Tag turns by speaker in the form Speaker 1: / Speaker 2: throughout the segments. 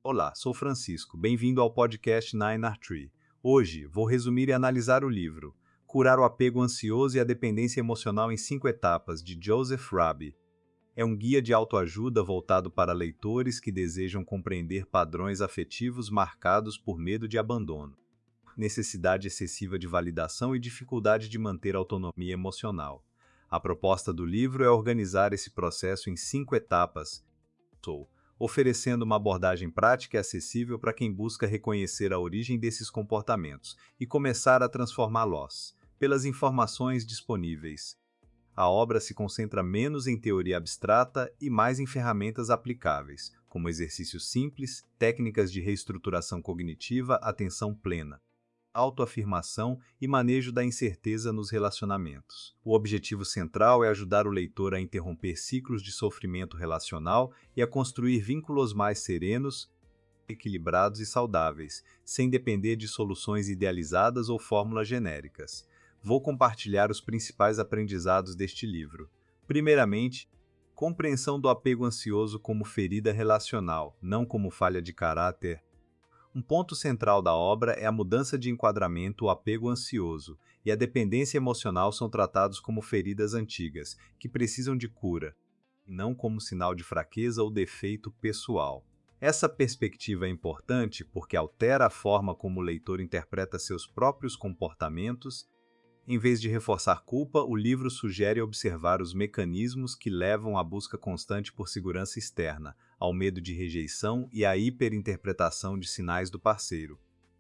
Speaker 1: Olá, sou Francisco. Bem-vindo ao podcast Nine Art Tree. Hoje vou resumir e analisar o livro Curar o Apego Ansioso e a Dependência Emocional em 5 Etapas, de Joseph Rabi. É um guia de autoajuda voltado para leitores que desejam compreender padrões afetivos marcados por medo de abandono, necessidade excessiva de validação e dificuldade de manter autonomia emocional. A proposta do livro é organizar esse processo em 5 etapas, oferecendo uma abordagem prática e acessível para quem busca reconhecer a origem desses comportamentos e começar a transformá-los. Pelas informações disponíveis, a obra se concentra menos em teoria abstrata e mais em ferramentas aplicáveis, como exercícios simples, técnicas de reestruturação cognitiva, atenção plena, autoafirmação e manejo da incerteza nos relacionamentos. O objetivo central é ajudar o leitor a interromper ciclos de sofrimento relacional e a construir vínculos mais serenos, equilibrados e saudáveis, sem depender de soluções idealizadas ou fórmulas genéricas. Vou compartilhar os principais aprendizados deste livro. Primeiramente, compreensão do apego ansioso como ferida relacional, não como falha de caráter. Um ponto central da obra é a mudança de enquadramento. O apego ansioso e a dependência emocional são tratados como feridas antigas, que precisam de cura, e não como sinal de fraqueza ou defeito pessoal. Essa perspectiva é importante porque altera a forma como o leitor interpreta seus próprios comportamentos. Em vez de reforçar culpa, o livro sugere observar os mecanismos que levam à busca constante por segurança externa, ao medo de rejeição e à hiperinterpretação de sinais do parceiro.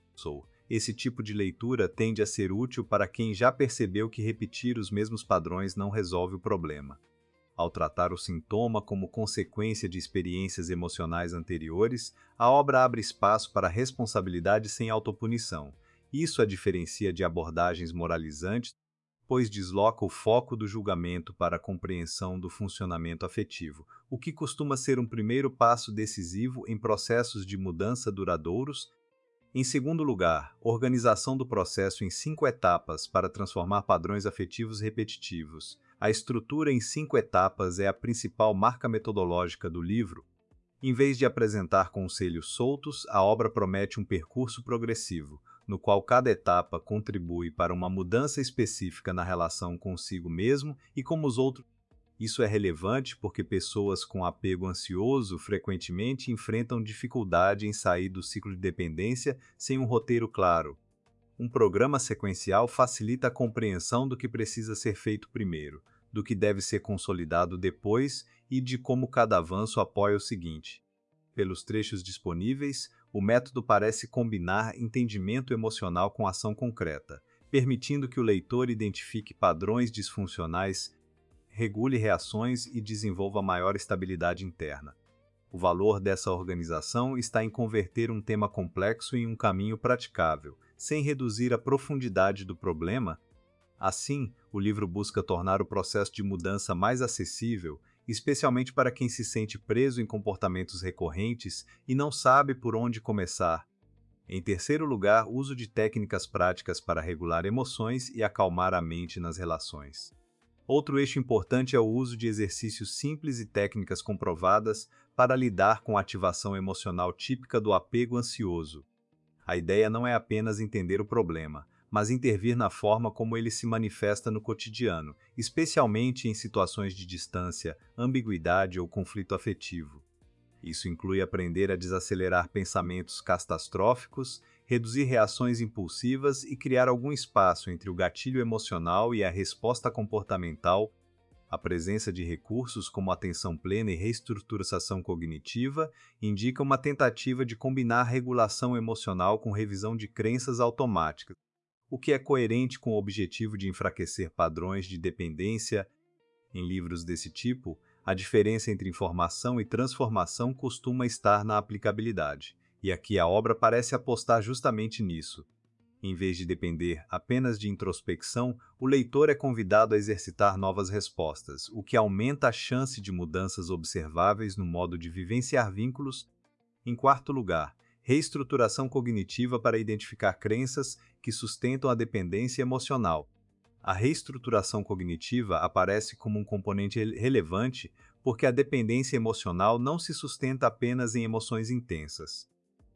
Speaker 1: Esse tipo de leitura tende a ser útil para quem já percebeu que repetir os mesmos padrões não resolve o problema. Ao tratar o sintoma como consequência de experiências emocionais anteriores, a obra abre espaço para responsabilidade sem autopunição. Isso a diferencia de abordagens moralizantes, pois desloca o foco do julgamento para a compreensão do funcionamento afetivo, o que costuma ser um primeiro passo decisivo em processos de mudança duradouros. Em segundo lugar, organização do processo em 5 etapas para transformar padrões afetivos repetitivos. A estrutura em 5 etapas é a principal marca metodológica do livro. Em vez de apresentar conselhos soltos, a obra promete um percurso progressivo, no qual cada etapa contribui para uma mudança específica na relação consigo mesmo e com os outros. Isso é relevante porque pessoas com apego ansioso frequentemente enfrentam dificuldade em sair do ciclo de dependência sem um roteiro claro. Um programa sequencial facilita a compreensão do que precisa ser feito primeiro, do que deve ser consolidado depois e de como cada avanço apoia o seguinte. Pelos trechos disponíveis, o método parece combinar entendimento emocional com ação concreta, permitindo que o leitor identifique padrões disfuncionais, regule reações e desenvolva maior estabilidade interna. O valor dessa organização está em converter um tema complexo em um caminho praticável, sem reduzir a profundidade do problema. Assim, o livro busca tornar o processo de mudança mais acessível, especialmente para quem se sente preso em comportamentos recorrentes e não sabe por onde começar. Em terceiro lugar, uso de técnicas práticas para regular emoções e acalmar a mente nas relações. Outro eixo importante é o uso de exercícios simples e técnicas comprovadas para lidar com a ativação emocional típica do apego ansioso. A ideia não é apenas entender o problema, mas intervir na forma como ele se manifesta no cotidiano, especialmente em situações de distância, ambiguidade ou conflito afetivo. Isso inclui aprender a desacelerar pensamentos catastróficos, reduzir reações impulsivas e criar algum espaço entre o gatilho emocional e a resposta comportamental. A presença de recursos como atenção plena e reestruturação cognitiva indica uma tentativa de combinar regulação emocional com revisão de crenças automáticas, o que é coerente com o objetivo de enfraquecer padrões de dependência. Em livros desse tipo, a diferença entre informação e transformação costuma estar na aplicabilidade, e aqui a obra parece apostar justamente nisso. Em vez de depender apenas de introspecção, o leitor é convidado a exercitar novas respostas, o que aumenta a chance de mudanças observáveis no modo de vivenciar vínculos. Em quarto lugar, reestruturação cognitiva para identificar crenças que sustentam a dependência emocional. A reestruturação cognitiva aparece como um componente relevante porque a dependência emocional não se sustenta apenas em emoções intensas.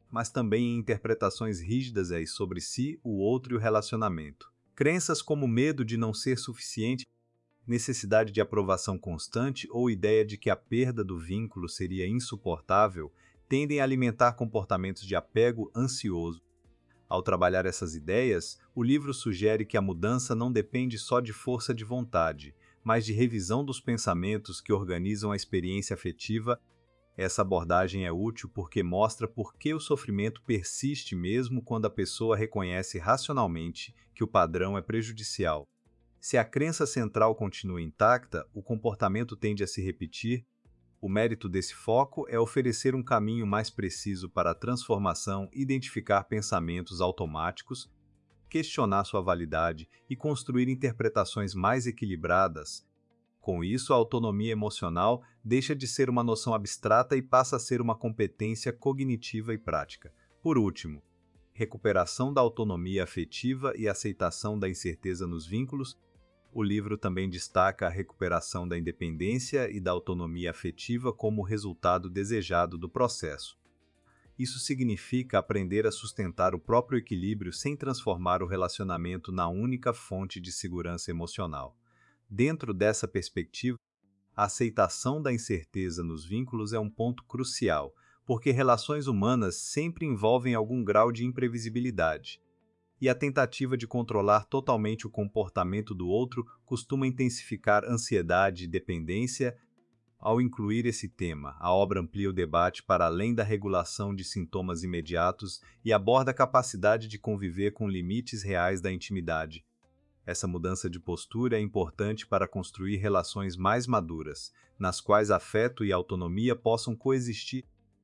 Speaker 1: mas também em interpretações rígidas sobre si, o outro e o relacionamento. Crenças como medo de não ser suficiente, necessidade de aprovação constante ou ideia de que a perda do vínculo seria insuportável tendem a alimentar comportamentos de apego ansioso. Ao trabalhar essas ideias, o livro sugere que a mudança não depende só de força de vontade, mas de revisão dos pensamentos que organizam a experiência afetiva. Essa abordagem é útil porque mostra por que o sofrimento persiste mesmo quando a pessoa reconhece racionalmente que o padrão é prejudicial. Se a crença central continua intacta, o comportamento tende a se repetir. O mérito desse foco é oferecer um caminho mais preciso para a transformação, identificar pensamentos automáticos, questionar sua validade e construir interpretações mais equilibradas. Com isso, a autonomia emocional deixa de ser uma noção abstrata e passa a ser uma competência cognitiva e prática. Por último, recuperação da autonomia afetiva e aceitação da incerteza nos vínculos. O livro também destaca a recuperação da independência e da autonomia afetiva como resultado desejado do processo. Isso significa aprender a sustentar o próprio equilíbrio sem transformar o relacionamento na única fonte de segurança emocional. Dentro dessa perspectiva, a aceitação da incerteza nos vínculos é um ponto crucial, porque relações humanas sempre envolvem algum grau de imprevisibilidade. E a tentativa de controlar totalmente o comportamento do outro costuma intensificar ansiedade e dependência. Ao incluir esse tema, a obra amplia o debate para além da regulação de sintomas imediatos e aborda a capacidade de conviver com limites reais da intimidade. Essa mudança de postura é importante para construir relações mais maduras, nas quais afeto e autonomia possam coexistir.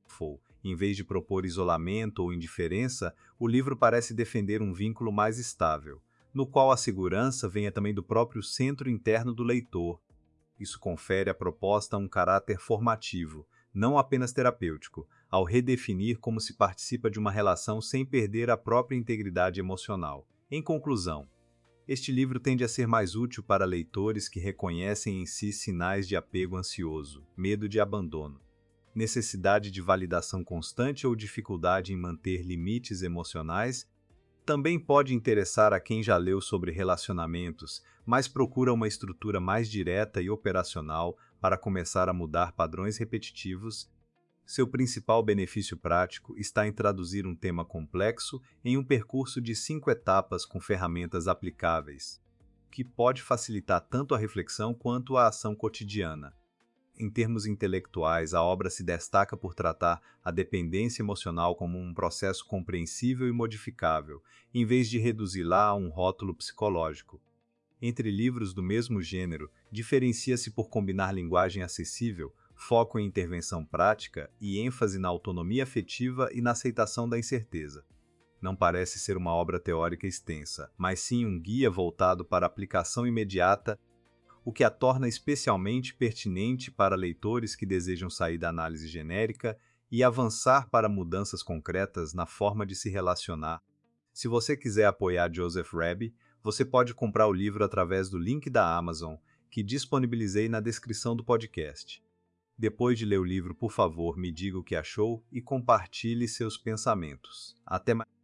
Speaker 1: Em vez de propor isolamento ou indiferença, o livro parece defender um vínculo mais estável, no qual a segurança venha também do próprio centro interno do leitor. Isso confere à proposta um caráter formativo, não apenas terapêutico, ao redefinir como se participa de uma relação sem perder a própria integridade emocional. Em conclusão, este livro tende a ser mais útil para leitores que reconhecem em si sinais de apego ansioso, medo de abandono, necessidade de validação constante ou dificuldade em manter limites emocionais. Também pode interessar a quem já leu sobre relacionamentos, mas procura uma estrutura mais direta e operacional para começar a mudar padrões repetitivos. Seu principal benefício prático está em traduzir um tema complexo em um percurso de 5 etapas com ferramentas aplicáveis, que pode facilitar tanto a reflexão quanto a ação cotidiana. Em termos intelectuais, a obra se destaca por tratar a dependência emocional como um processo compreensível e modificável, em vez de reduzi-la a um rótulo psicológico. Entre livros do mesmo gênero, diferencia-se por combinar linguagem acessível, foco em intervenção prática e ênfase na autonomia afetiva e na aceitação da incerteza. Não parece ser uma obra teórica extensa, mas sim um guia voltado para a aplicação imediata, o que a torna especialmente pertinente para leitores que desejam sair da análise genérica e avançar para mudanças concretas na forma de se relacionar. Se você quiser apoiar Joseph Raby, você pode comprar o livro através do link da Amazon, que disponibilizei na descrição do podcast. Depois de ler o livro, por favor, me diga o que achou e compartilhe seus pensamentos. Até mais.